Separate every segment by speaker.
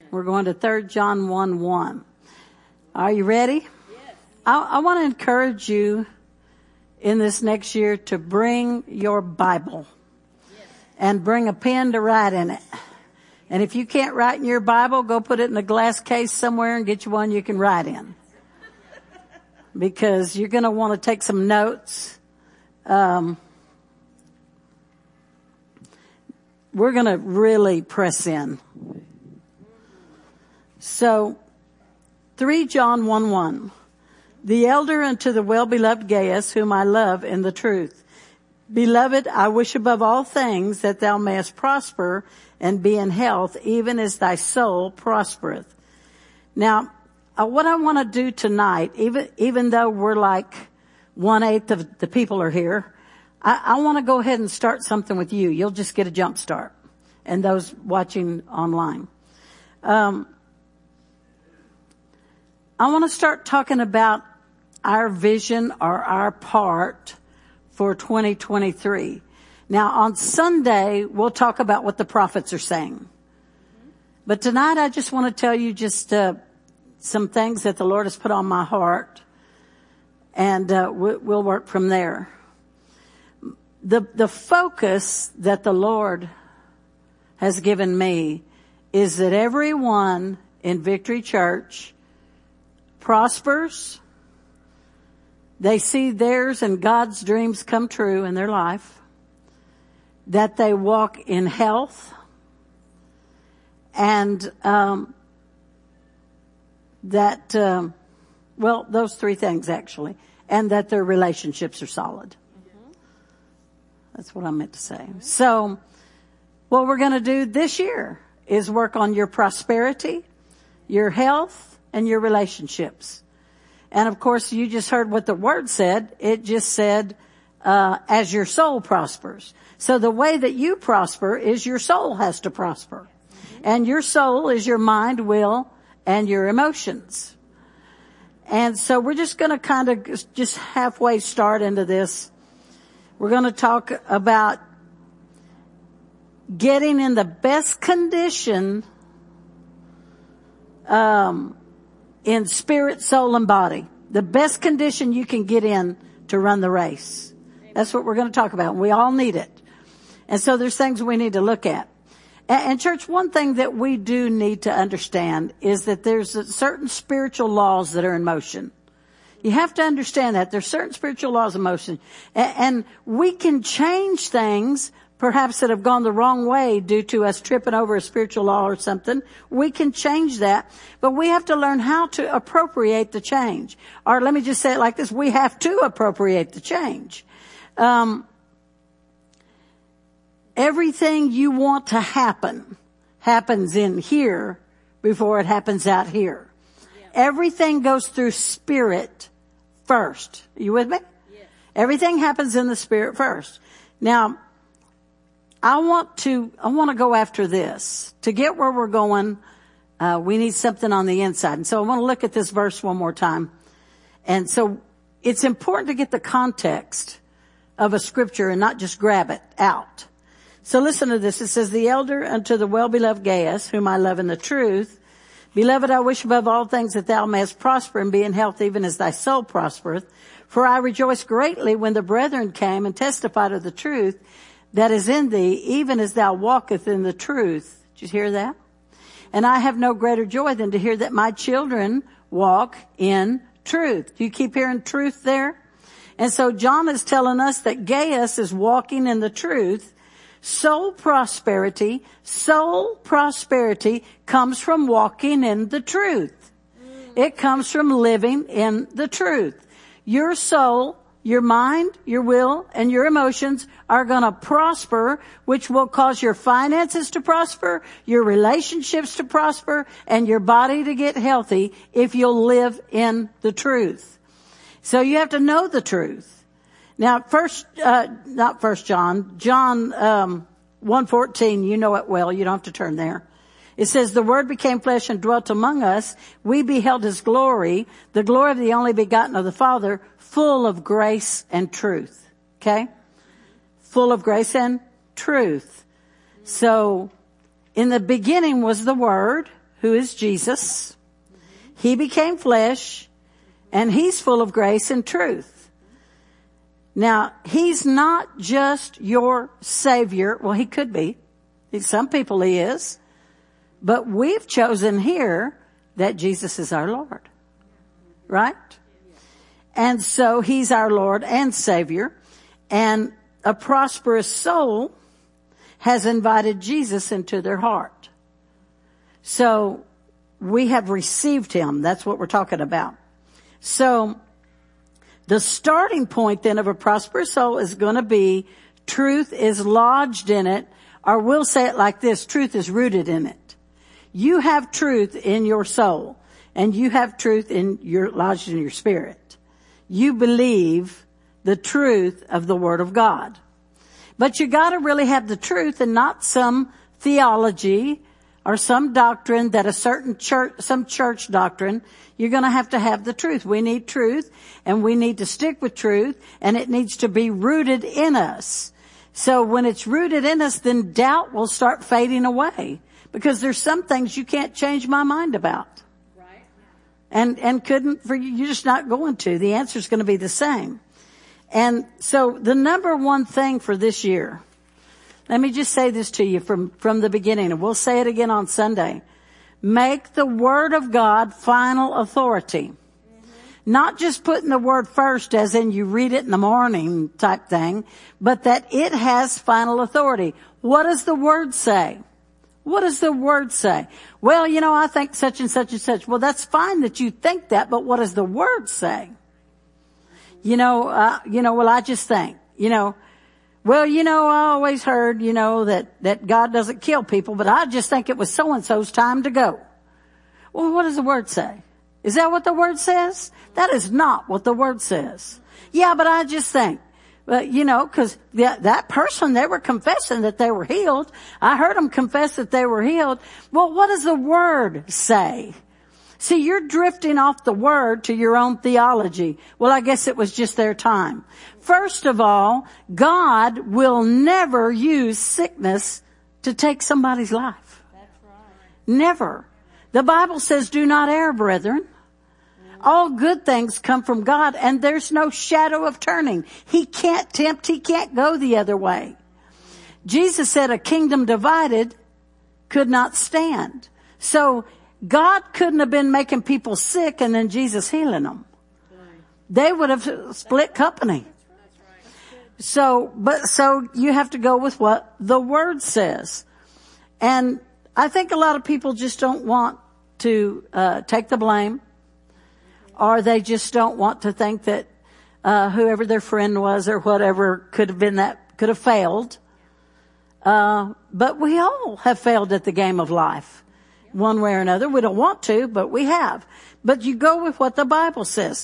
Speaker 1: We're going to 3 John 1:1. Are you ready? Yes. I want to encourage you in this next year to bring your Bible. Yes. And bring a pen to write in it. And if you can't write in your Bible, go put it in a glass case somewhere and get you one you can write in. Because you're going to want to take some notes. We're going to really press in. So, 3 John 1:1. The elder unto the well-beloved Gaius, whom I love in the truth. Beloved, I wish above all things that thou mayest prosper and be in health, even as thy soul prospereth. Now, what I want to do tonight, even though we're like 1/8 of the people are here, I want to go ahead and start something with you. You'll just get a jump start. And those watching online. I want to start talking about our vision or our part for 2023. Now on Sunday, we'll talk about what the prophets are saying. But tonight I just want to tell you just some things that the Lord has put on my heart. And we'll work from there. The focus that the Lord has given me is that everyone in Victory Church prospers. They see theirs and God's dreams come true in their life. That they walk in health. And those three things actually. And that their relationships are solid. That's what I meant to say. So, what we're going to do this year is work on your prosperity, your health, and your relationships. And of course, you just heard what the word said. It just said, as your soul prospers. So the way that you prosper is your soul has to prosper. And your soul is your mind, will, and your emotions. And so we're just going to kind of just halfway start into this. We're going to talk about getting in the best condition in spirit, soul, and body. The best condition you can get in to run the race. That's what we're going to talk about. We all need it. And so there's things we need to look at. And church, one thing that we do need to understand is that there's certain spiritual laws that are in motion. You have to understand that. There's certain spiritual laws in motion. And we can change things perhaps that have gone the wrong way due to us tripping over a spiritual law or something. We can change that, but we have to learn how to appropriate the change. Or let me just say it like this. We have to appropriate the change. Everything you want to happen happens in here before it happens out here. Yeah. Everything goes through spirit first. Are you with me? Yeah. Everything happens in the spirit first. Now, I want to go after this. To get where we're going, we need something on the inside. And so I want to look at this verse one more time. And so it's important to get the context of a scripture and not just grab it out. So listen to this. It says, the elder unto the well-beloved Gaius, whom I love in the truth. Beloved, I wish above all things that thou mayest prosper and be in health even as thy soul prospereth. For I rejoiced greatly when the brethren came and testified of the truth that is in thee, even as thou walkest in the truth. Did you hear that? And I have no greater joy than to hear that my children walk in truth. Do you keep hearing truth there? And so John is telling us that Gaius is walking in the truth. Soul prosperity comes from walking in the truth. It comes from living in the truth. Your soul, your mind, your will, and your emotions are going to prosper, which will cause your finances to prosper, your relationships to prosper, and your body to get healthy if you'll live in the truth. So you have to know the truth. Now, John 1:14, you know it well. You don't have to turn there. It says, the Word became flesh and dwelt among us. We beheld His glory, the glory of the only begotten of the Father, full of grace and truth. Okay? Full of grace and truth. So, in the beginning was the Word, who is Jesus. He became flesh, and he's full of grace and truth. Now, he's not just your Savior. Well, he could be. Some people he is. But we've chosen here that Jesus is our Lord. Right? And so he's our Lord and Savior. And a prosperous soul has invited Jesus into their heart. So we have received him. That's what we're talking about. So the starting point then of a prosperous soul is going to be truth is lodged in it, or we'll say it like this, truth is rooted in it. You have truth in your soul, and you have truth lodged in your spirit. You believe the truth of the Word of God. But you gotta really have the truth and not some theology or some doctrine that a certain church, some church doctrine. You're gonna have to have the truth. We need truth, and we need to stick with truth, and it needs to be rooted in us. So when it's rooted in us, then doubt will start fading away, because there's some things you can't change my mind about. Right. And couldn't, for you, you're just not going to. The answer's gonna be the same. And so the number one thing for this year, let me just say this to you from the beginning, and we'll say it again on Sunday. Make the Word of God final authority. Mm-hmm. Not just putting the Word first as in you read it in the morning type thing, but that it has final authority. What does the Word say? What does the Word say? Well, I think such and such and such. Well, that's fine that you think that, but what does the Word say? Well, I just think, well, I always heard, that God doesn't kill people, but I just think it was so-and-so's time to go. Well, what does the Word say? Is that what the Word says? That is not what the Word says. Yeah, but I just think, cause that person, they were confessing that they were healed. I heard them confess that they were healed. Well, what does the Word say? See, you're drifting off the Word to your own theology. Well, I guess it was just their time. First of all, God will never use sickness to take somebody's life. That's right. Never. The Bible says, do not err, brethren. All good things come from God, and there's no shadow of turning. He can't tempt. He can't go the other way. Jesus said a kingdom divided could not stand. So God couldn't have been making people sick and then Jesus healing them. They would have split company. So you have to go with what the Word says. And I think a lot of people just don't want to take the blame, or they just don't want to think that whoever their friend was or whatever could have failed. But we all have failed at the game of life. One way or another. We don't want to, but we have. But you go with what the Bible says.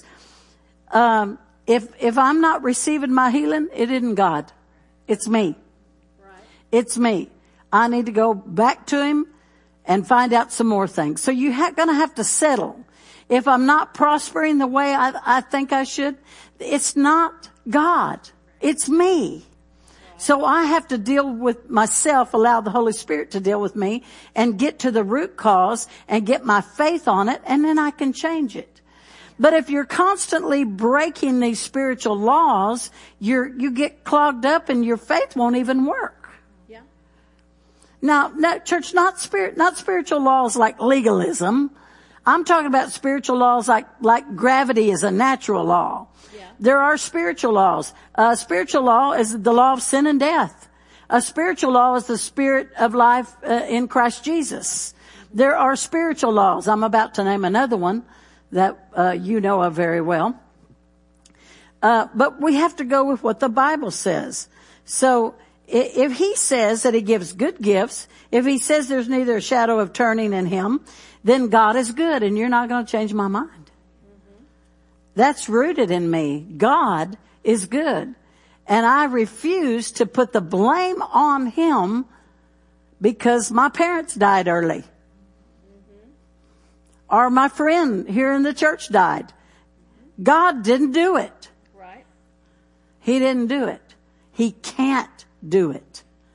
Speaker 1: If I'm not receiving my healing, it isn't God. It's me. Right. It's me. I need to go back to Him and find out some more things. So you're gonna have to settle. If I'm not prospering the way I think I should, it's not God. It's me. So I have to deal with myself, allow the Holy Spirit to deal with me, and get to the root cause and get my faith on it, and then I can change it. But if you're constantly breaking these spiritual laws, you get clogged up and your faith won't even work. Yeah. Now, church, not spiritual laws like legalism. I'm talking about spiritual laws like gravity is a natural law. Yeah. There are spiritual laws. Spiritual law is the law of sin and death. A spiritual law is the spirit of life in Christ Jesus. There are spiritual laws. I'm about to name another one that you know of very well. But we have to go with what the Bible says. So if He says that He gives good gifts, if He says there's neither a shadow of turning in Him, then God is good, and you're not going to change my mind. Mm-hmm. That's rooted in me. God is good. And I refuse to put the blame on Him because my parents died early. Mm-hmm. Or my friend here in the church died. God didn't do it. Right. He didn't do it. He can't do it.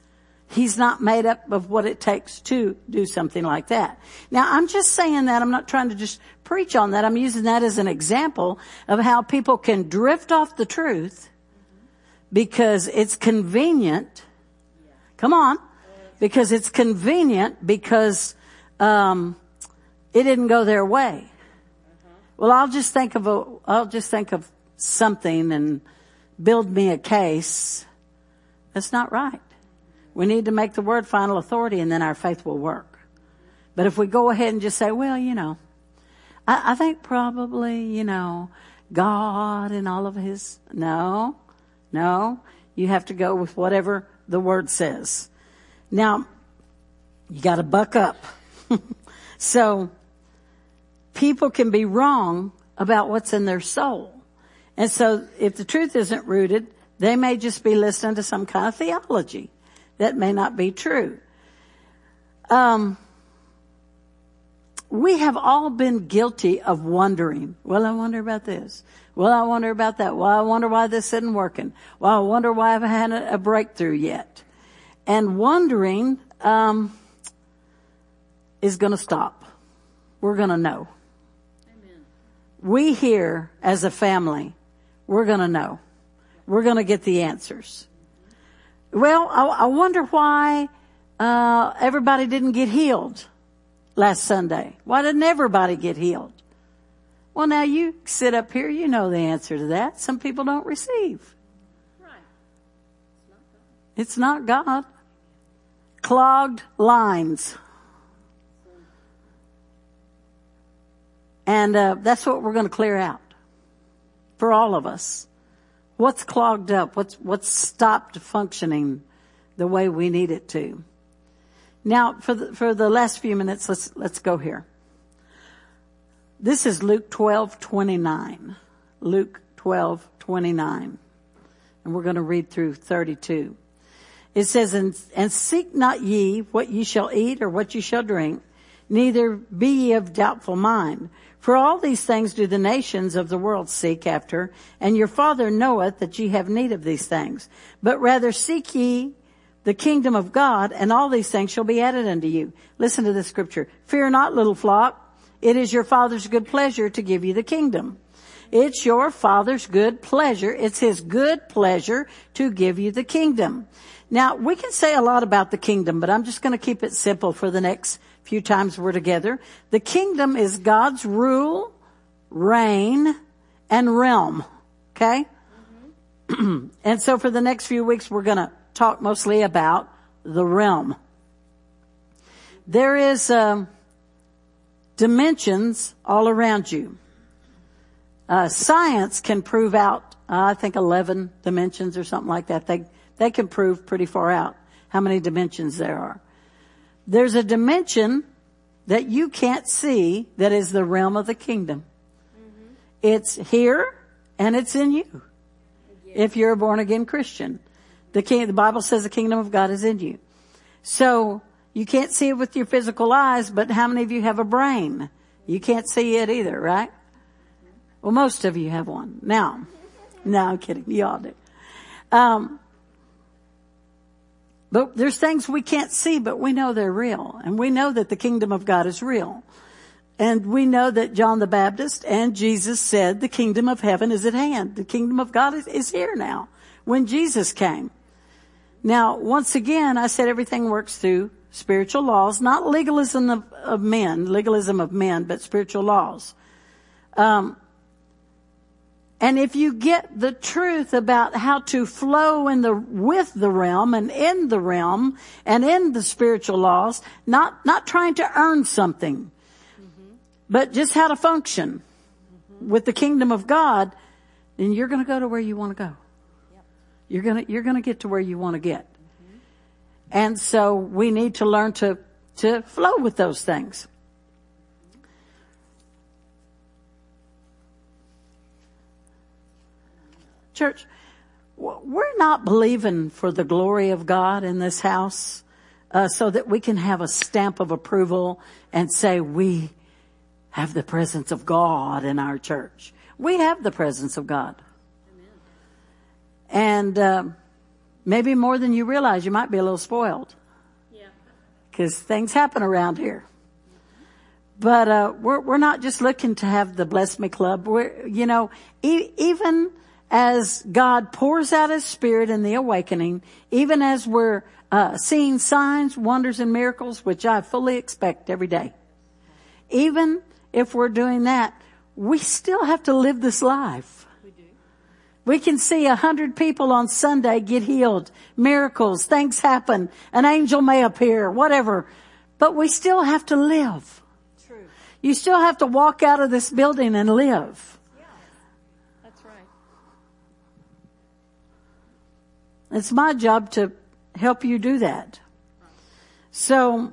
Speaker 1: He's not made up of what it takes to do something like that. Now, I'm just saying that. I'm not trying to just preach on that. I'm using that as an example of how people can drift off the truth because it's convenient. Come on. Because it's convenient because it didn't go their way. Well, I'll just think of something and build me a case. That's not right. We need to make the word final authority, and then our faith will work. But if we go ahead and just say, well, I think probably, God and all of his, no, you have to go with whatever the word says. Now, you got to buck up. So, people can be wrong about what's in their soul. And so, if the truth isn't rooted, they may just be listening to some kind of theology that may not be true. We have all been guilty of wondering. Well, I wonder about this. Well, I wonder about that. Well, I wonder why this isn't working. Well, I wonder why I haven't had a breakthrough yet. And wondering is going to stop. We're going to know. Amen. We here as a family, we're going to know. We're going to get the answers. Well, I wonder why everybody didn't get healed last Sunday. Why didn't everybody get healed? Well, now you sit up here, you know the answer to that. Some people don't receive. Right. It's not God. Clogged lines. And that's what we're going to clear out for all of us. What's clogged up? What's stopped functioning the way we need it to? Now, for the last few minutes, let's go here. This is Luke 12:29. Luke 12:29. And we're going to read through 32. It says, and seek not ye what ye shall eat or what ye shall drink, neither be ye of doubtful mind. For all these things do the nations of the world seek after, and your Father knoweth that ye have need of these things. But rather seek ye the kingdom of God, and all these things shall be added unto you. Listen to this scripture. Fear not, little flock. It is your Father's good pleasure to give you the kingdom. It's your Father's good pleasure. It's his good pleasure to give you the kingdom. Now, we can say a lot about the kingdom, but I'm just going to keep it simple for the next few times we're together. The kingdom is God's rule, reign, and realm. Okay? Mm-hmm. And so for the next few weeks, we're going to talk mostly about the realm. There is dimensions all around you. Science can prove out, I think 11 dimensions or something like that. They can prove pretty far out how many dimensions there are. There's a dimension that you can't see that is the realm of the kingdom. Mm-hmm. It's here and it's in you. Yes. If you're a born again Christian. The Bible says the kingdom of God is in you. So you can't see it with your physical eyes, but how many of you have a brain? You can't see it either, right? Well, most of you have one. Now, no, I'm kidding. You all do. But there's things we can't see, but we know they're real. And we know that the kingdom of God is real. And we know that John the Baptist and Jesus said the kingdom of heaven is at hand. The kingdom of God is here now when Jesus came. Now, once again, I said everything works through spiritual laws, not legalism of men, but spiritual laws. And if you get the truth about how to flow with the realm and in the realm and in the spiritual laws, not trying to earn something, mm-hmm. but just how to function mm-hmm. with the kingdom of God, then you're going to go to where you want to go. Yep. You're going to get to where you want to get. Mm-hmm. And so we need to learn to flow with those things. Church, we're not believing for the glory of God in this house so that we can have a stamp of approval and say we have the presence of God in our church. We have the presence of God. Amen. And Maybe more than you realize. You might be a little spoiled.
Speaker 2: Yeah.
Speaker 1: Because things happen around here. But, we're not just looking to have the Bless Me Club. We're, even as God pours out His Spirit in the awakening, even as we're, seeing signs, wonders, and miracles, which I fully expect every day. Even if we're doing that, we still have to live this life.
Speaker 2: We do.
Speaker 1: We can see 100 people on Sunday get healed, miracles, things happen, an angel may appear, whatever. But we still have to live.
Speaker 2: True.
Speaker 1: You still have to walk out of this building and live.
Speaker 2: Yeah. That's right.
Speaker 1: It's my job to help you do that. So,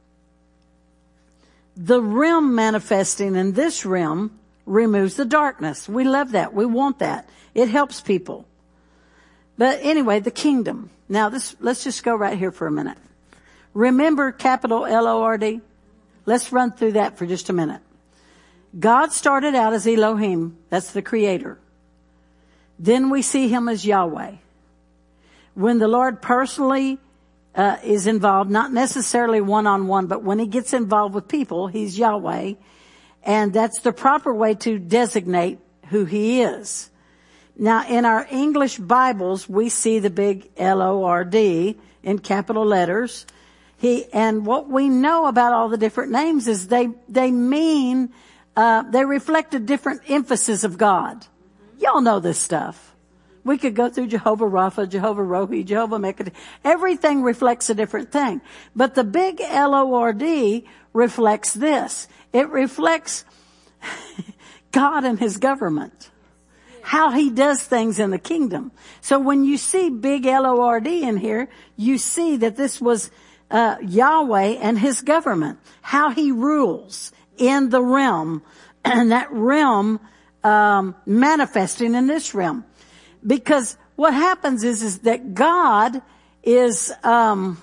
Speaker 1: the realm manifesting in this realm removes the darkness. We love that. We want that. It helps people. But anyway, the kingdom. Now let's just go right here for a minute. Remember capital L-O-R-D? Let's run through that for just a minute. God started out as Elohim. That's the creator. Then we see Him as Yahweh. When the Lord personally is involved, not necessarily one-on-one, but when He gets involved with people, He's Yahweh. And that's the proper way to designate who He is. Now, in our English Bibles, we see the big L-O-R-D in capital letters. And what we know about all the different names is they mean, they reflect a different emphasis of God. Y'all know this stuff. We could go through Jehovah Rapha, Jehovah Rohi, Jehovah Mekah. Everything reflects a different thing. But the big L-O-R-D reflects this. It reflects God and His government. How He does things in the kingdom. So when you see big L-O-R-D in here, you see that this was Yahweh and His government. How He rules in the realm. And that realm manifesting in this realm. Because what happens is that God is, the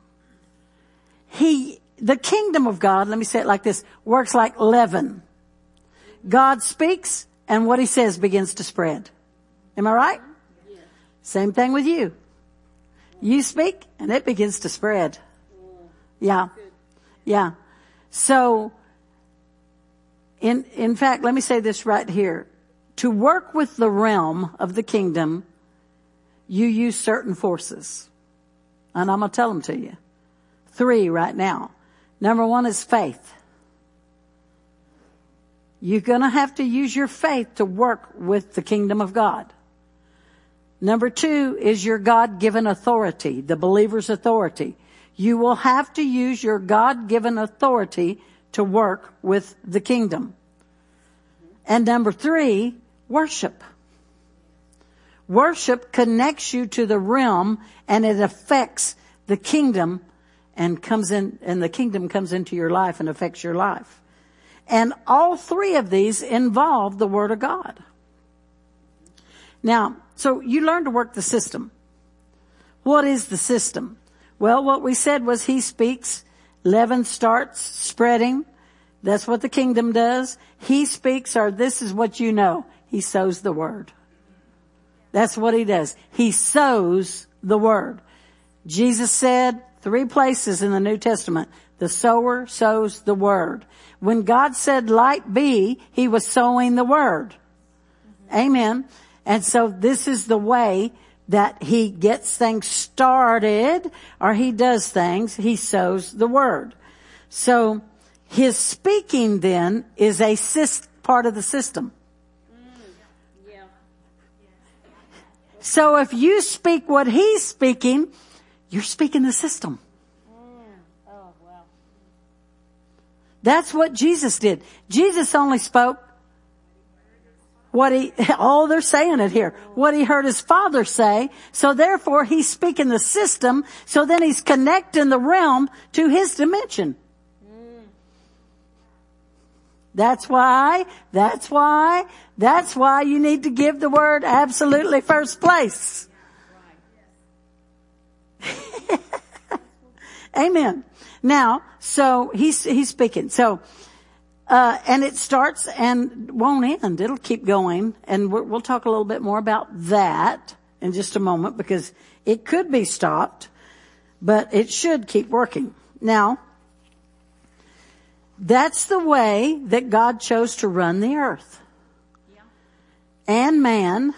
Speaker 1: kingdom of God, let me say it like this, works like leaven. God speaks and what He says begins to spread. Am I right? Yeah. Same thing with you. You speak and it begins to spread. Yeah. Yeah. So, in fact, let me say this right here. To work with the realm of the kingdom, you use certain forces. And I'm going to tell them to you. 3 right now. Number 1 is faith. You're going to have to use your faith to work with the kingdom of God. Number 2 is your God-given authority, the believer's authority. You will have to use your God-given authority to work with the kingdom. And number 3, worship. Worship connects you to the realm and it affects the kingdom and the kingdom comes into your life and affects your life. And all 3 of these involve the Word of God. Now, so you learn to work the system. What is the system? Well, what we said was He speaks, leaven starts spreading. That's what the kingdom does. He speaks, or this is what you know. He sows the word. That's what He does. He sows the word. Jesus said 3 places in the New Testament, the sower sows the word. When God said light be, He was sowing the word. Amen. And so this is the way that He gets things started, or He does things. He sows the word. So His speaking then is a part of the system. So if you speak what He's speaking, you're speaking the system.
Speaker 2: Oh, wow.
Speaker 1: That's what Jesus did. Jesus only spoke they're saying it here, what He heard His Father say. So therefore He's speaking the system. So then He's connecting the realm to His dimension. That's why you need to give the word absolutely first place. Amen. Now, so he's speaking. So, and it starts and won't end. It'll keep going. And we'll talk a little bit more about that in just a moment, because It could be stopped, but it should keep working. Now, that's the way that God chose to run the earth. Yeah. And man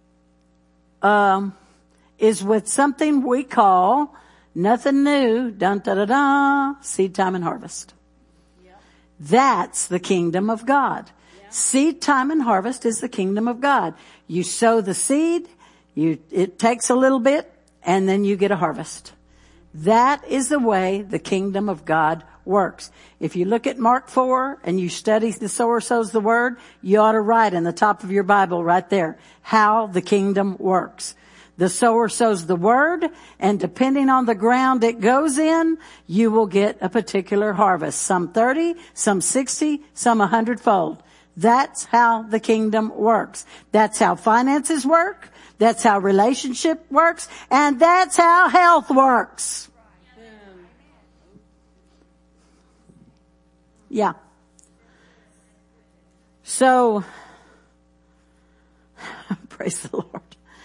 Speaker 1: is with something we call nothing new, dun da da da, seed time and harvest. Yeah. That's the kingdom of God. Yeah. Seed time and harvest is the kingdom of God. You sow the seed, it takes a little bit, and then you get a harvest. That is the way the kingdom of God works. If you look at Mark 4 and you study the sower sows the word, you ought to write in the top of your Bible right there how the kingdom works. The sower sows the word, and depending on the ground it goes in, you will get a particular harvest. Some 30, some 60, some 100-fold. That's how the kingdom works. That's how finances work. That's how relationship works. And that's how health works. Yeah. So, praise the Lord.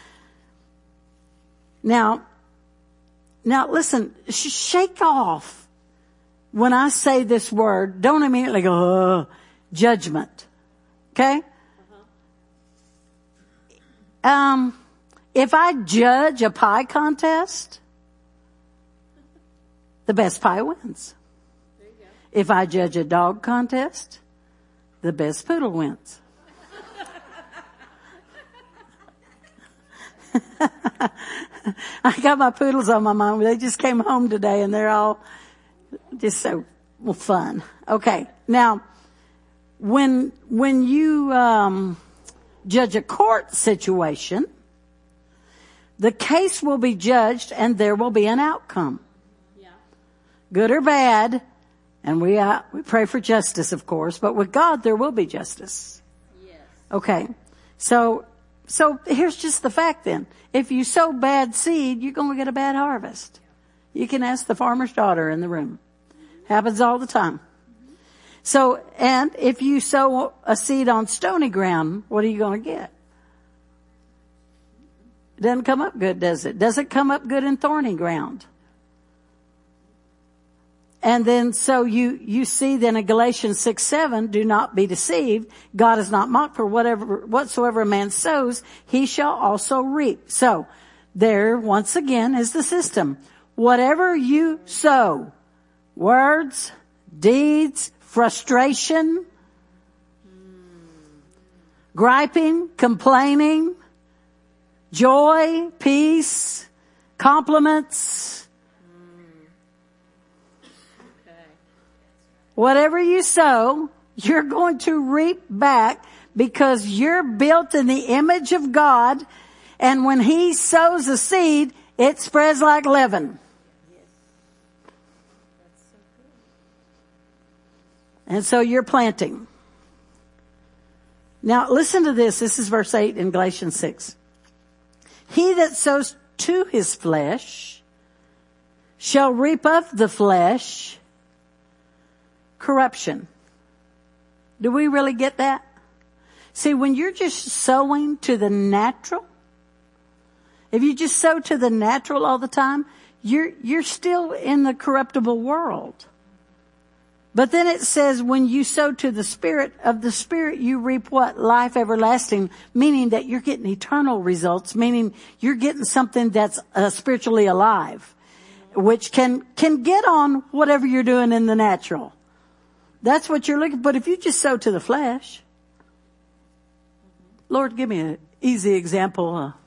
Speaker 1: Now listen, shake off. When I say this word, don't immediately go, judgment. Okay? If I judge a pie contest, the best pie wins. There you go. If I judge a dog contest, the best poodle wins. I got my poodles on my mind. They just came home today and they're all just so fun. Okay. Now, when you, judge a court situation, the case will be judged and there will be an outcome. Yeah. Good or bad. And we pray for justice, of course, but with God there will be justice. Yes. Okay. So here's just the fact then. If you sow bad seed, you're going to get a bad harvest. You can ask the farmer's daughter in the room. Happens all the time. So, and if you sow a seed on stony ground, what are you going to get? It doesn't come up good, does it? Does it come up good in thorny ground? And then so you see then in Galatians 6:7, do not be deceived. God is not mocked, for whatsoever a man sows, he shall also reap. So there once again is the system. Whatever you sow, words, deeds, frustration, griping, complaining, joy, peace, compliments. Whatever you sow, you're going to reap back because you're built in the image of God. And when he sows a seed, it spreads like leaven. And so you're planting. Now listen to this. This is verse 8 in Galatians 6. He that sows to his flesh shall reap of the flesh corruption. Do we really get that? See, when you're just sowing to the natural, if you just sow to the natural all the time, you're still in the corruptible world. But then it says when you sow to the Spirit, of the Spirit you reap what? Life everlasting, meaning that you're getting eternal results, meaning you're getting something that's spiritually alive, which can get on whatever you're doing in the natural. That's what you're looking for. But if you just sow to the flesh, Lord, give me an easy example.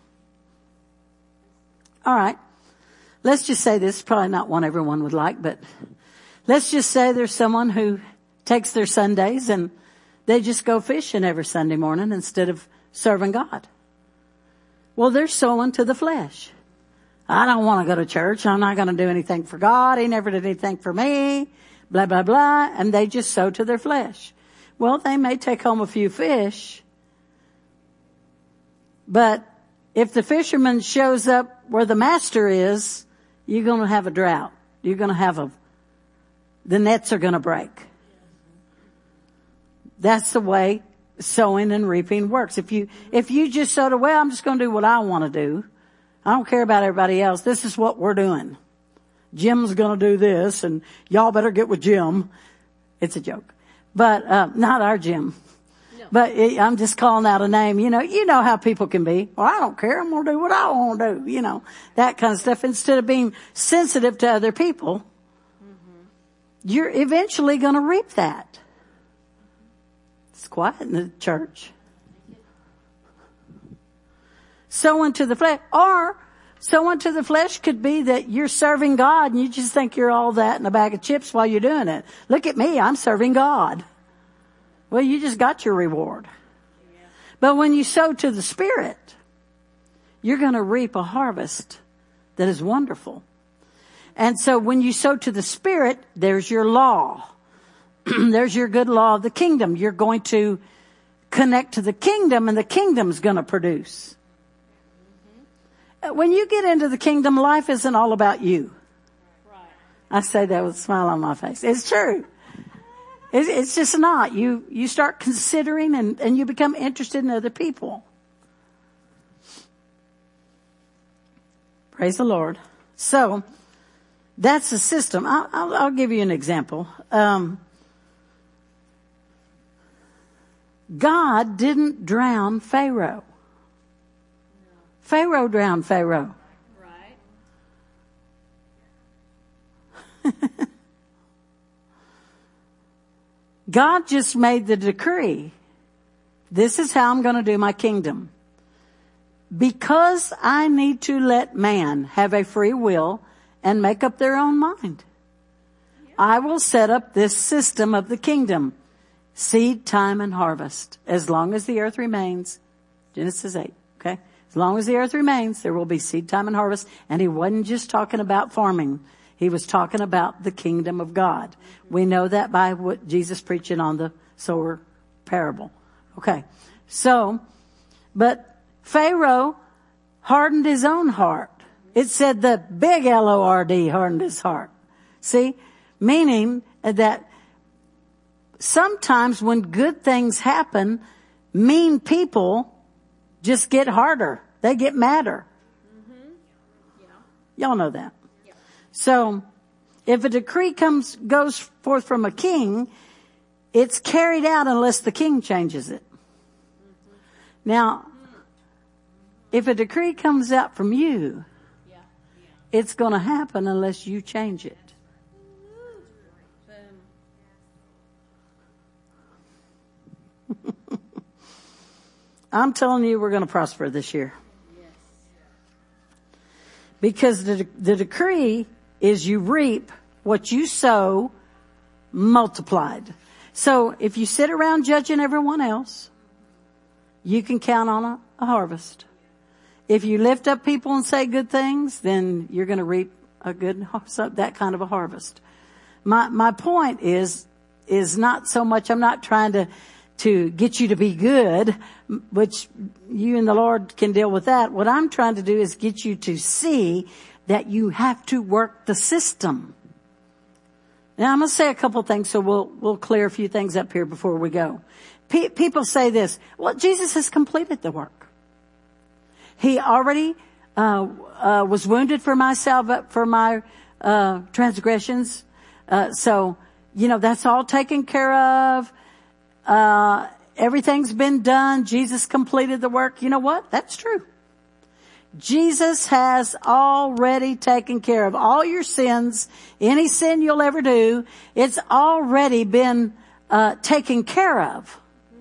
Speaker 1: All right. Let's just say this, probably not one everyone would like, but let's just say there's someone who takes their Sundays and they just go fishing every Sunday morning instead of serving God. Well, they're sowing to the flesh. I don't want to go to church. I'm not going to do anything for God. He never did anything for me. Blah, blah, blah. And they just sow to their flesh. Well, they may take home a few fish. But if the fisherman shows up where the master is, you're going to have a drought. You're going to have the nets are going to break. That's the way sowing and reaping works. If you just sowed away, I'm just going to do what I want to do. I don't care about everybody else. This is what we're doing. Jim's gonna do this and y'all better get with Jim. It's a joke. But, not our Jim. No. But I'm just calling out a name. You know how people can be. Well, I don't care. I'm gonna do what I want to do. That kind of stuff. Instead of being sensitive to other people, you're eventually gonna reap that. It's quiet in the church. Sowing to the flesh, or sowing to the flesh could be that you're serving God and you just think you're all that in a bag of chips while you're doing it. Look at me, I'm serving God. Well, you just got your reward. Yeah. But when you sow to the Spirit, you're going to reap a harvest that is wonderful. And so when you sow to the Spirit, there's your law. There's your good law of the kingdom. You're going to connect to the kingdom and the kingdom's going to produce. When you get into the kingdom, life isn't all about you. Right. I say that with a smile on my face. It's true. It's just not. You start considering and you become interested in other people. Praise the Lord. So, that's the system. I'll give you an example. God didn't drown Pharaoh. Pharaoh drowned Pharaoh. Right. God just made the decree. This is how I'm going to do my kingdom. Because I need to let man have a free will and make up their own mind. I will set up this system of the kingdom. Seed, time, and harvest. As long as the earth remains. Genesis 8. Okay? As long as the earth remains, there will be seed, time, and harvest. And he wasn't just talking about farming. He was talking about the kingdom of God. We know that by what Jesus preaching on the sower parable. Okay. So, but Pharaoh hardened his own heart. It said the big Lord hardened his heart. See? Meaning that sometimes when good things happen, mean people just get harder. They get madder. Mm-hmm. Yeah. Y'all know that. Yeah. So, if a decree goes forth from a king, it's carried out unless the king changes it. Mm-hmm. Now, if a decree comes out from you, it's going to happen unless you change it. I'm telling you, we're going to prosper this year. Because the decree is you reap what you sow multiplied. So if you sit around judging everyone else, you can count on a harvest. If you lift up people and say good things, then you're going to reap that kind of a harvest. My point is not so much, I'm not trying to get you to be good, which you and the Lord can deal with that. What I'm trying to do is get you to see that you have to work the system. Now I'm going to say a couple things, so we'll clear a few things up here before we go. People say this, well, Jesus has completed the work. He already was wounded for my transgressions. So, that's all taken care of. Everything's been done. Jesus completed the work. You know what? That's true. Jesus has already taken care of all your sins. Any sin you'll ever do, it's already been taken care of.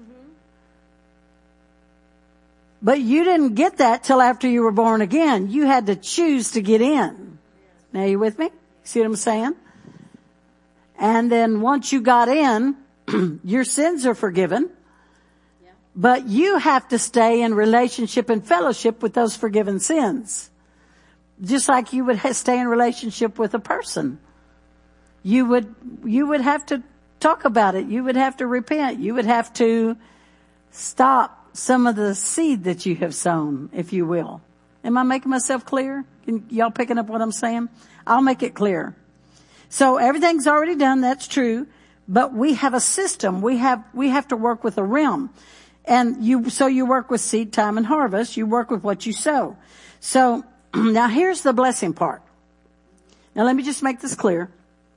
Speaker 1: But you didn't get that till after you were born again. You had to choose to get in. Now you with me? See what I'm saying? And then once you got in, your sins are forgiven. Yeah. But you have to stay in relationship and fellowship with those forgiven sins. Just like you would stay in relationship with a person. You would have to talk about it. You would have to repent. You would have to stop some of the seed that you have sown, if you will. Am I making myself clear? Y'all picking up what I'm saying? I'll make it clear. So everything's already done. That's true. But we have a system. We have to work with a realm. And you work with seed, time, and harvest. You work with what you sow. So, Now here's the blessing part. Now let me just make this clear.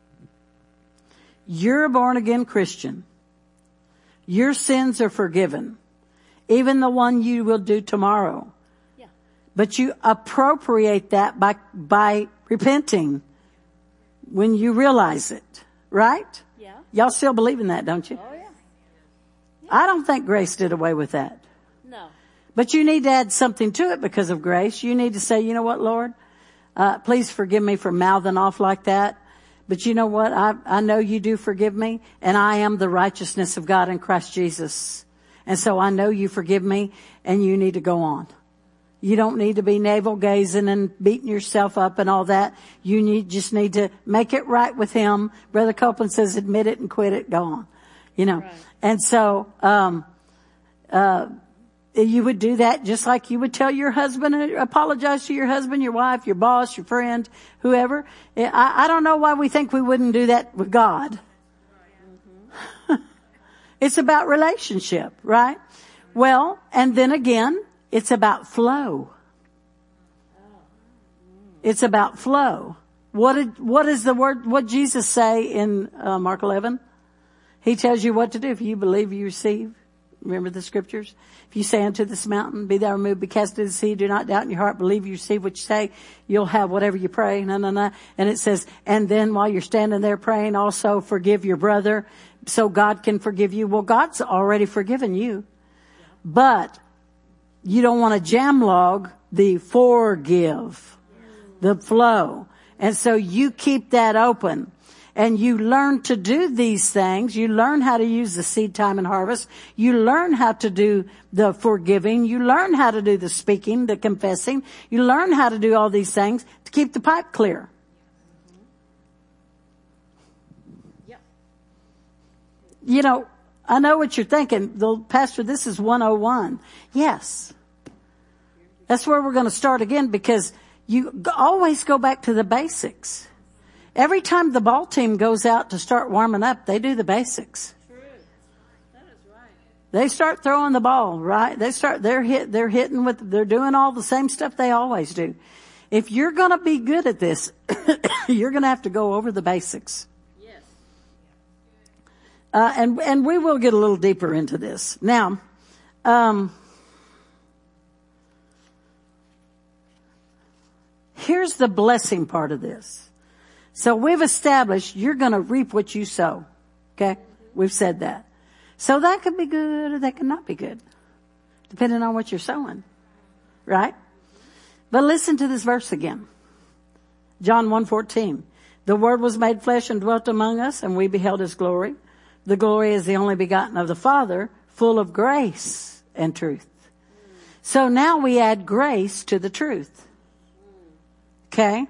Speaker 1: You're a born again Christian. Your sins are forgiven. Even the one you will do tomorrow.
Speaker 2: Yeah.
Speaker 1: But you appropriate that by repenting when you realize it. Right?
Speaker 2: Yeah.
Speaker 1: Y'all still believe in that, don't you?
Speaker 2: Oh, yeah.
Speaker 1: I don't think grace did away with that.
Speaker 2: No.
Speaker 1: But you need to add something to it because of grace. You need to say, you know what, Lord? Please forgive me for mouthing off like that. But you know what? I know you do forgive me, and I am the righteousness of God in Christ Jesus. And so I know you forgive me, and you need to go on. You don't need to be navel gazing and beating yourself up and all that. You just need to make it right with Him. Brother Copeland says, admit it and quit it. Go on. You know.
Speaker 2: Right.
Speaker 1: And so, you would do that just like you would tell your husband, apologize to your husband, your wife, your boss, your friend, whoever. I don't know why we think we wouldn't do that with God. It's about relationship, right? Well, and then again, it's about flow. It's about flow. What is the word, what Jesus say in Mark 11? He tells you what to do. If you believe, you receive. Remember the scriptures? If you say unto this mountain, be thou removed, be cast into the sea, do not doubt in your heart, believe you receive what you say, you'll have whatever you pray. And it says, and then while you're standing there praying, also forgive your brother so God can forgive you. Well, God's already forgiven you. But you don't want to jam log the forgive, the flow. And so you keep that open. And you learn to do these things. You learn how to use the seed time and harvest. You learn how to do the forgiving. You learn how to do the speaking, the confessing. You learn how to do all these things to keep the pipe clear.
Speaker 2: Yep.
Speaker 1: You know, I know what you're thinking. Pastor, this is 101. Yes. That's where we're going to start again, because you always go back to the basics. Every time the ball team goes out to start warming up, they do the basics.
Speaker 2: True. That is right.
Speaker 1: They start throwing the ball, right? They're doing all the same stuff they always do. If you're going to be good at this, you're going to have to go over the basics.
Speaker 2: Yes.
Speaker 1: And we will get a little deeper into this. Now, here's the blessing part of this. So we've established you're going to reap what you sow. Okay? We've said that. So that could be good or that could not be good, depending on what you're sowing. Right? But listen to this verse again. John 1:14. The Word was made flesh and dwelt among us, and we beheld His glory. The glory is the only begotten of the Father, full of grace and truth. So now we add grace to the truth. Okay?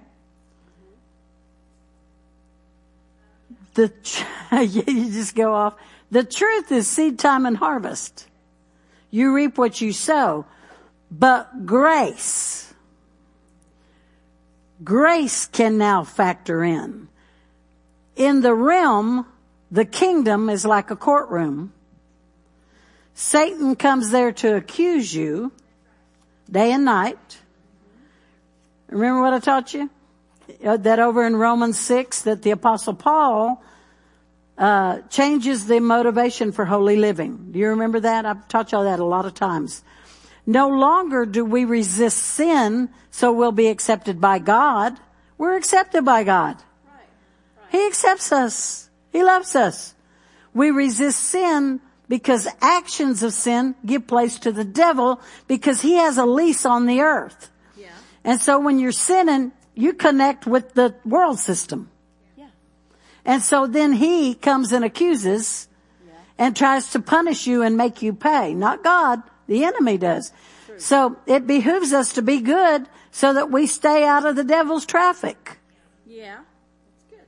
Speaker 1: You just go off. The truth is seed time and harvest. You reap what you sow. But grace can now factor in. In the realm, the kingdom is like a courtroom. Satan comes there to accuse you day and night. Remember what I taught you? That over in Romans 6, that the Apostle Paul changes the motivation for holy living. Do you remember that? I've taught y'all that a lot of times. No longer do we resist sin so we'll be accepted by God. We're accepted by God.
Speaker 2: Right.
Speaker 1: He accepts us. He loves us. We resist sin because actions of sin give place to the devil, because he has a lease on the earth.
Speaker 2: Yeah.
Speaker 1: And so when you're sinning, you connect with the world system.
Speaker 2: Yeah.
Speaker 1: And so then he comes and accuses and tries to punish you and make you pay. Not God. The enemy does.
Speaker 2: True.
Speaker 1: So it behooves us to be good so that we stay out of the devil's traffic.
Speaker 2: Yeah. That's good.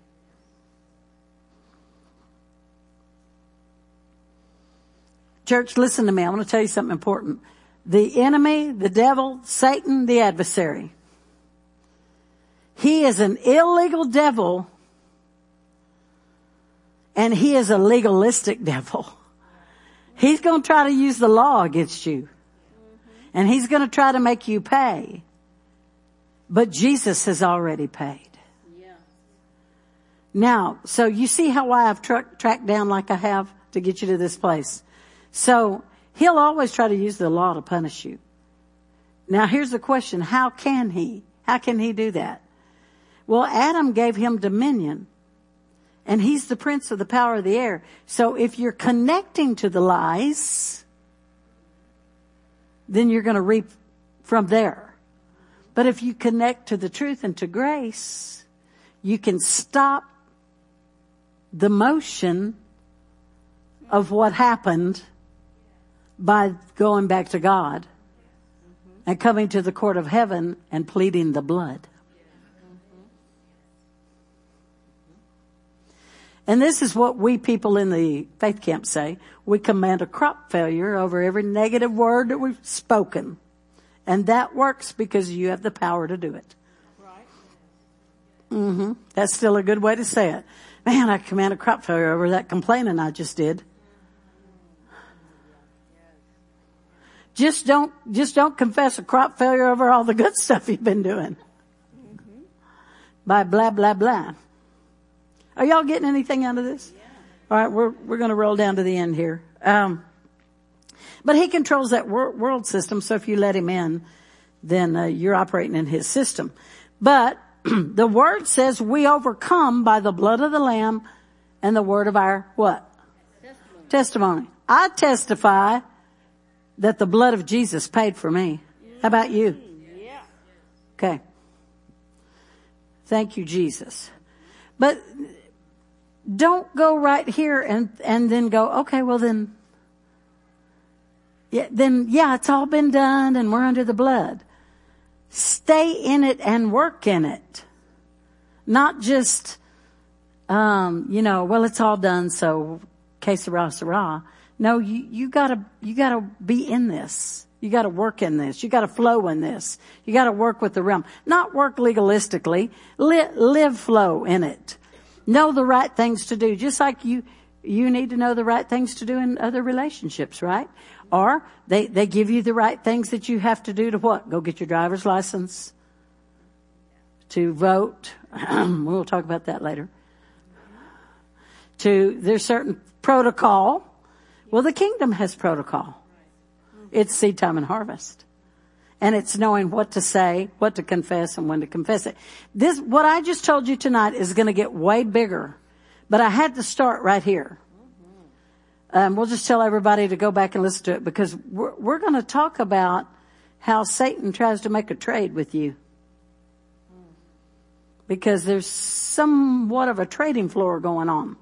Speaker 1: Church, listen to me. I want to tell you something important. The enemy, the devil, Satan, the adversary. He is an illegal devil, and he is a legalistic devil. He's going to try to use the law against you. And he's going to try to make you pay. But Jesus has already paid.
Speaker 2: Yeah.
Speaker 1: Now, so you see how I have tracked down like I have to get you to this place. So he'll always try to use the law to punish you. Now here's the question. How can he do that? Well, Adam gave him dominion, and he's the prince of the power of the air. So if you're connecting to the lies, then you're going to reap from there. But if you connect to the truth and to grace, you can stop the motion of what happened by going back to God and coming to the court of heaven and pleading the blood. And this is what we people in the faith camp say. We command a crop failure over every negative word that we've spoken. And that works because you have the power to do it.
Speaker 2: Right.
Speaker 1: That's still a good way to say it. Man, I command a crop failure over that complaining I just did. Just don't confess a crop failure over all the good stuff you've been doing. By blah, blah, blah. Are y'all getting anything out of this?
Speaker 2: Yeah.
Speaker 1: All right, we're going to roll down to the end here. But he controls that world system, so if you let him in, then you're operating in his system. But the word says we overcome by the blood of the Lamb and the word of our what? Testimony. I testify that the blood of Jesus paid for me. How about you?
Speaker 2: Yeah.
Speaker 1: Okay. Thank you, Jesus. But don't go right here and then go, okay, well then, it's all been done and we're under the blood. Stay in it and work in it. Not just, well, it's all done, so que sera, sera. No, you gotta be in this. You gotta work in this. You gotta flow in this. You gotta work with the realm. Not work legalistically. Live flow in it. Know the right things to do. Just like you need to know the right things to do in other relationships, right? Or they give you the right things that you have to do to what? Go get your driver's license, to vote. We'll talk about that later. There's certain protocol. Well, the kingdom has protocol. It's seed time and harvest. And it's knowing what to say, what to confess, and when to confess it. What I just told you tonight is going to get way bigger. But I had to start right here. We'll just tell everybody to go back and listen to it, because we're going to talk about how Satan tries to make a trade with you. Because there's somewhat of a trading floor going on.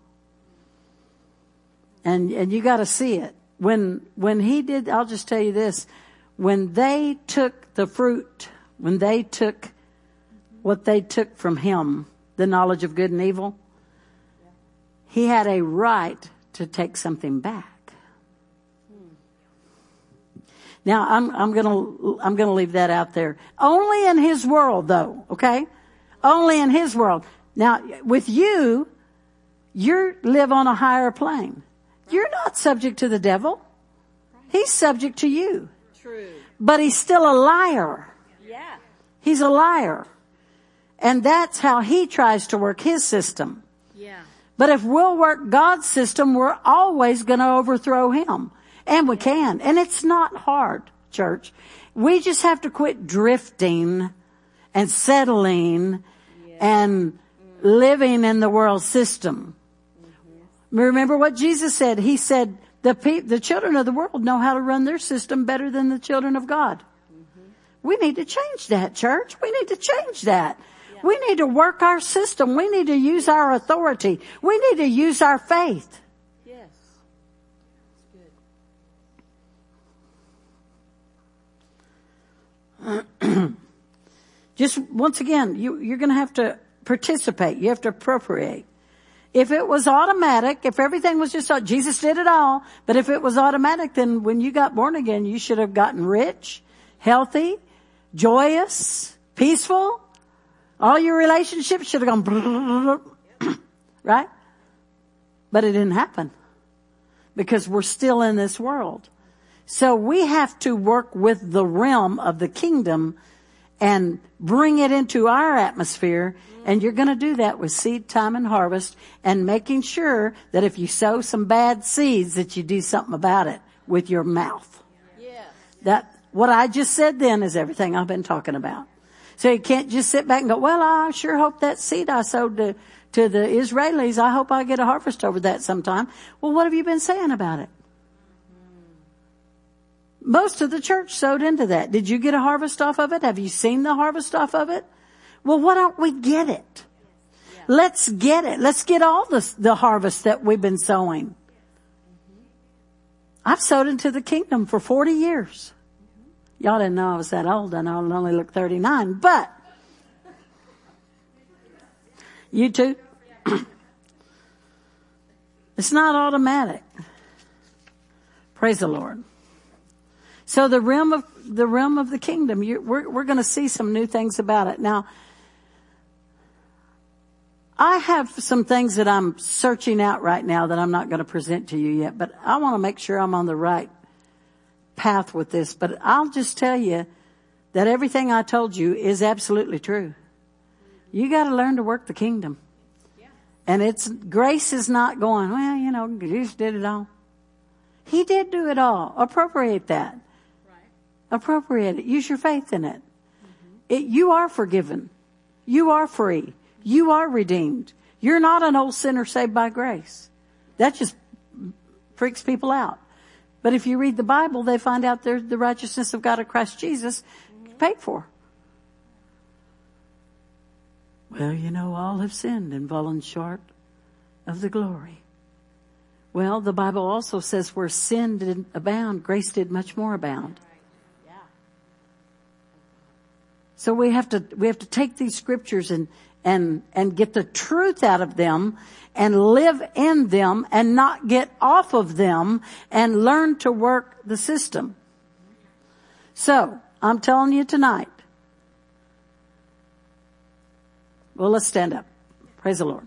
Speaker 1: And you got to see it. When he did, I'll just tell you this. When they took the fruit, when they took what they took from him, the knowledge of good and evil, he had a right to take something back. Now I'm gonna leave that out there. Only in his world though, okay? Only in his world. Now with you live on a higher plane. You're not subject to the devil. He's subject to you.
Speaker 2: True.
Speaker 1: But he's still a liar.
Speaker 2: Yeah.
Speaker 1: He's a liar. And that's how he tries to work his system.
Speaker 2: Yeah.
Speaker 1: But if we'll work God's system, we're always going to overthrow him. And we can. And it's not hard, church. We just have to quit drifting and settling and living in the world system. Remember what Jesus said? He said, the children of the world know how to run their system better than the children of God. We need to change that, church. We need to change that. Yeah. We need to work our system. We need to use our authority. We need to use our faith.
Speaker 2: Yes. That's good.
Speaker 1: Just once again, you're going to have to participate. You have to appropriate. If it was automatic, if everything was just, Jesus did it all, but if it was automatic, then when you got born again, you should have gotten rich, healthy, joyous, peaceful. All your relationships should have gone, right? But it didn't happen because we're still in this world. So we have to work with the realm of the kingdom and bring it into our atmosphere. And you're going to do that with seed time and harvest, and making sure that if you sow some bad seeds, that you do something about it with your mouth.
Speaker 2: Yes.
Speaker 1: That, what I just said then is everything I've been talking about. So you can't just sit back and go, well, I sure hope that seed I sowed to the Israelis, I hope I get a harvest over that sometime. Well, what have you been saying about it? Most of the church sowed into that. Did you get a harvest off of it? Have you seen the harvest off of it? Well, why don't we get it? Yeah. Let's get it. Let's get all the harvest that we've been sowing. I've sowed into the kingdom for 40 years. Y'all didn't know I was that old. I know I only look 39, but you too. It's not automatic. Praise the Lord. So the realm of the kingdom, we're going to see some new things about it. Now, I have some things that I'm searching out right now that I'm not going to present to you yet, but I want to make sure I'm on the right path with this. But I'll just tell you that everything I told you is absolutely true. You got to learn to work the kingdom. And grace is not going, well, you know, Jesus did it all. He did do it all. Appropriate that. Right. Appropriate it. Use your faith in it. Mm-hmm. You are forgiven. You are free. You are redeemed. You're not an old sinner saved by grace. That just freaks people out. But if you read the Bible, they find out there's the righteousness of God in Christ Jesus paid for. Well, you know, all have sinned and fallen short of the glory. Well, the Bible also says where sin did abound, grace did much more abound. Yeah. So we have to take these scriptures and get the truth out of them and live in them and not get off of them and learn to work the system. So, I'm telling you tonight. Well, let's stand up. Praise the Lord.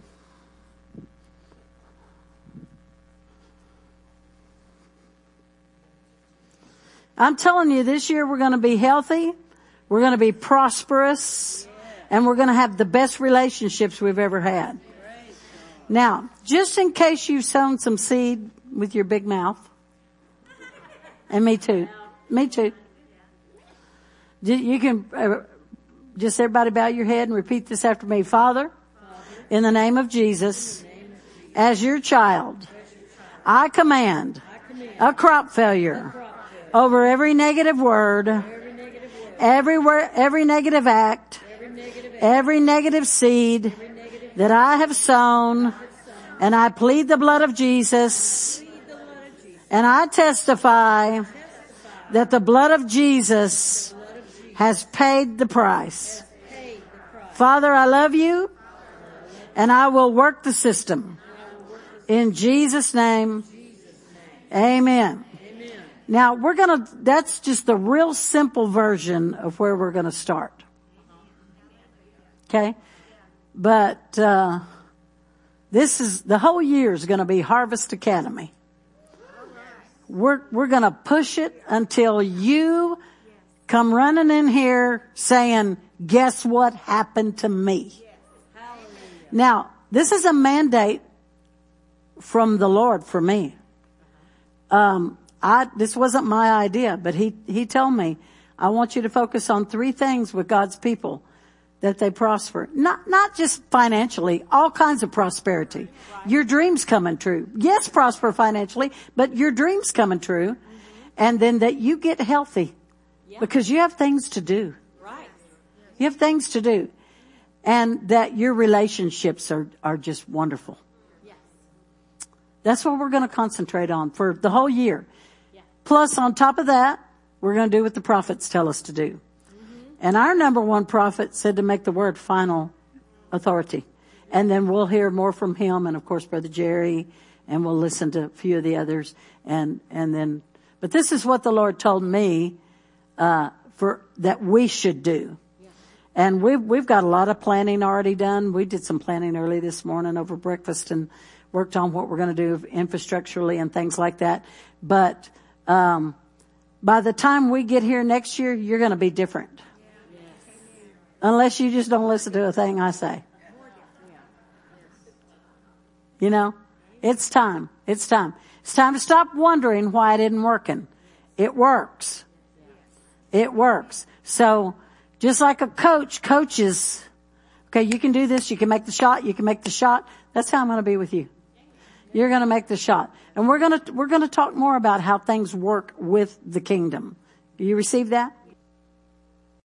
Speaker 1: I'm telling you, this year we're going to be healthy, we're going to be prosperous, and we're going to have the best relationships we've ever had. Now, just in case you've sown some seed with your big mouth, and me too, you can just everybody bow your head and repeat this after me. Father, in the name of Jesus, as your child, I command a crop failure over every negative word, every negative act, every negative seed that I have sown, and I plead the blood of Jesus, and I testify that the blood of Jesus has paid the price. Father, I love you, and I will work the system. In Jesus' name, amen. Now that's just the real simple version of where we're gonna start. Okay? But, the whole year is gonna be Harvest Academy. We're gonna push it until you come running in here saying, guess what happened to me? Now, this is a mandate from the Lord for me. This wasn't my idea, but he told me, I want you to focus on 3 things with God's people, that they prosper. Not just financially, all kinds of prosperity. Your dreams coming true. Yes, prosper financially, but your dreams coming true. And then that you get healthy. Because you have things to do. Right. You have things to do. And that your relationships are just wonderful. Yes. That's what we're going to concentrate on for the whole year. Yeah. Plus, on top of that, we're going to do what the prophets tell us to do. Mm-hmm. And our number one prophet said to make the word final authority. And then we'll hear more from him and, of course, Brother Jerry. And we'll listen to a few of the others. But this is what the Lord told me that we should do. Yeah. And we've got a lot of planning already done. We did some planning early this morning over breakfast and worked on what we're going to do infrastructurally and things like that. But by the time we get here next year, you're going to be different. Yeah. Unless you just don't listen to a thing I say. You know, it's time. It's time. It's time to stop wondering why it isn't working. It works. It works. So just like a coach coaches, okay, you can do this. You can make the shot. You can make the shot. That's how I'm going to be with you. You're going to make the shot. And we're going to talk more about how things work with the kingdom. Do you receive that?